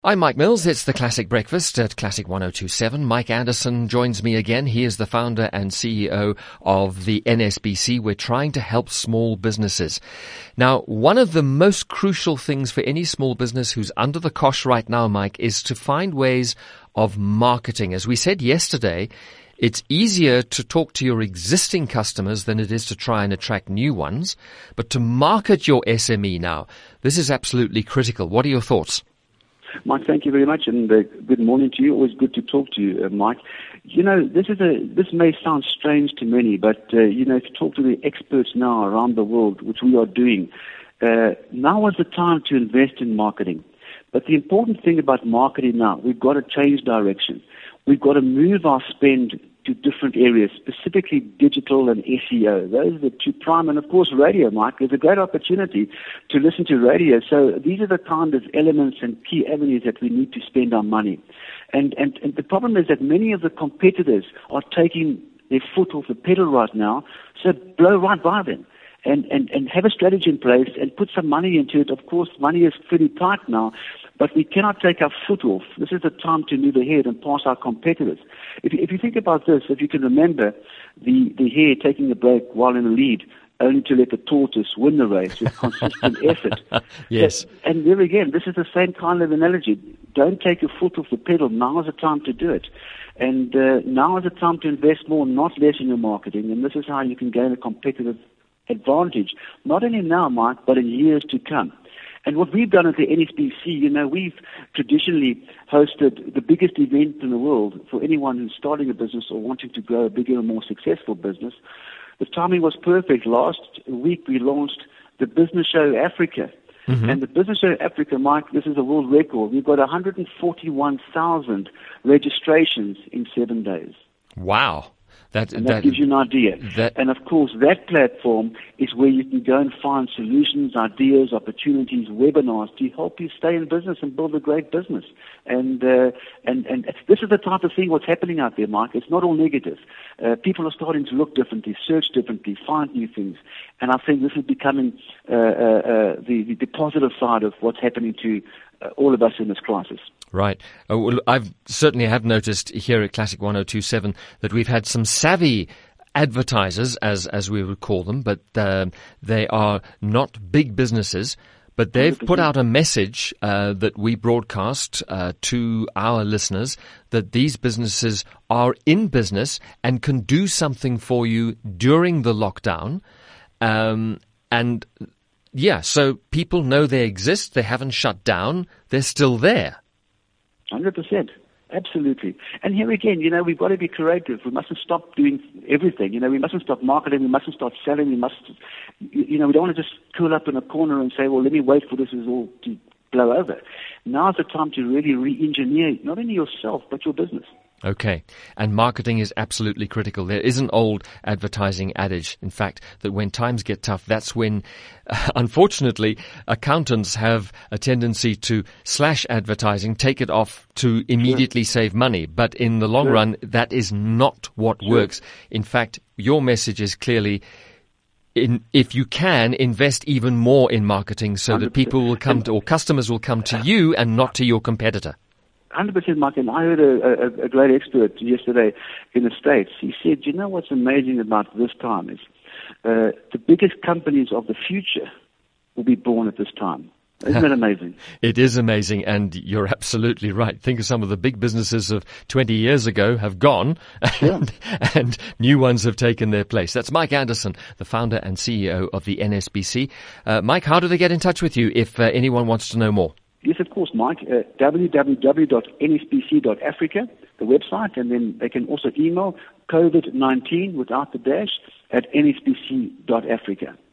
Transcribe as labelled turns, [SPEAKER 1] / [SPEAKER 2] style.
[SPEAKER 1] I'm Mike Mills. It's the Classic Breakfast at Classic 1027. Mike Anderson joins me again. He is the founder and CEO of the NSBC. We're trying to help small businesses. Now, one of the most crucial things for any small business who's under the cosh right now, Mike, is to find ways of marketing. As we said yesterday, it's easier to talk to your existing customers than it is to try and attract new ones. But to market your SME now, this is absolutely critical. What are your thoughts?
[SPEAKER 2] Mike, thank you very much, and good morning to you. Always good to talk to you, Mike. You know, this may sound strange to many, but if you talk to the experts now around the world, which we are doing, now is the time to invest in marketing. But the important thing about marketing now, we've got to change direction. We've got to move our spend to different areas, specifically digital and SEO. Those are the two prime, and of course radio, Mike. There's a great opportunity to listen to radio. So these are the kind of elements and key avenues that we need to spend our money. And the problem is that many of the competitors are taking their foot off the pedal right now, so blow right by them. And have a strategy in place and put some money into it. Of course, money is pretty tight now, but we cannot take our foot off. This is the time to move ahead and pass our competitors. If you think about this, if you can remember the hare taking a break while in the lead, only to let the tortoise win the race with consistent effort.
[SPEAKER 1] Yes.
[SPEAKER 2] And there again, this is the same kind of analogy. Don't take your foot off the pedal. Now is the time to do it. And now is the time to invest more, not less in your marketing. And this is how you can gain a competitive advantage, not only now, Mike, but in years to come. And what we've done at the NSBC, we've traditionally hosted the biggest event in the world for anyone who's starting a business or wanting to grow a bigger and more successful business. The timing was perfect. Last week we launched the Business Show Africa. Mm-hmm. And the Business Show Africa, Mike, this is a world record. We've got 141,000 registrations in 7 days.
[SPEAKER 1] Wow.
[SPEAKER 2] That gives you an idea. And of course, that platform is where you can go and find solutions, ideas, opportunities, webinars to help you stay in business and build a great business. And this is the type of thing what's happening out there, Mike. It's not all negative. People are starting to look differently, search differently, find new things. And I think this is becoming the positive side of what's happening to all of us in this crisis.
[SPEAKER 1] Right. Well, I've certainly have noticed here at Classic 1027 that we've had some savvy advertisers, as we would call them, but they are not big businesses. But they've 100%. Put out a message that we broadcast to our listeners that these businesses are in business and can do something for you during the lockdown. So people know they exist. They haven't shut down. They're still there.
[SPEAKER 2] 100%. Absolutely. And here again, we've got to be creative. We mustn't stop doing everything. We mustn't stop marketing. We mustn't stop selling. We don't want to just curl up in a corner and say, well, let me wait for this all to blow over. Now's the time to really re-engineer not only yourself, but your business.
[SPEAKER 1] Okay. And marketing is absolutely critical. There is an old advertising adage, in fact, that when times get tough, that's when, unfortunately, accountants have a tendency to slash advertising, take it off to immediately save money. But in the long run, that is not what works. In fact, your message is clearly, if you can, invest even more in marketing so 100%. That people will come to, or customers will come to you and not to your competitor.
[SPEAKER 2] 100%, Mike, and I heard a great expert yesterday in the States. He said, what's amazing about this time is the biggest companies of the future will be born at this time. Isn't that amazing?
[SPEAKER 1] It is amazing, and you're absolutely right. Think of some of the big businesses of 20 years ago have gone, and new ones have taken their place. That's Mike Anderson, the founder and CEO of the NSBC. Mike, how do they get in touch with you if anyone wants to know more?
[SPEAKER 2] Yes, of course, Mike. www.nsbc.africa, the website, and then they can also email COVID-19 without the dash at nsbc.africa.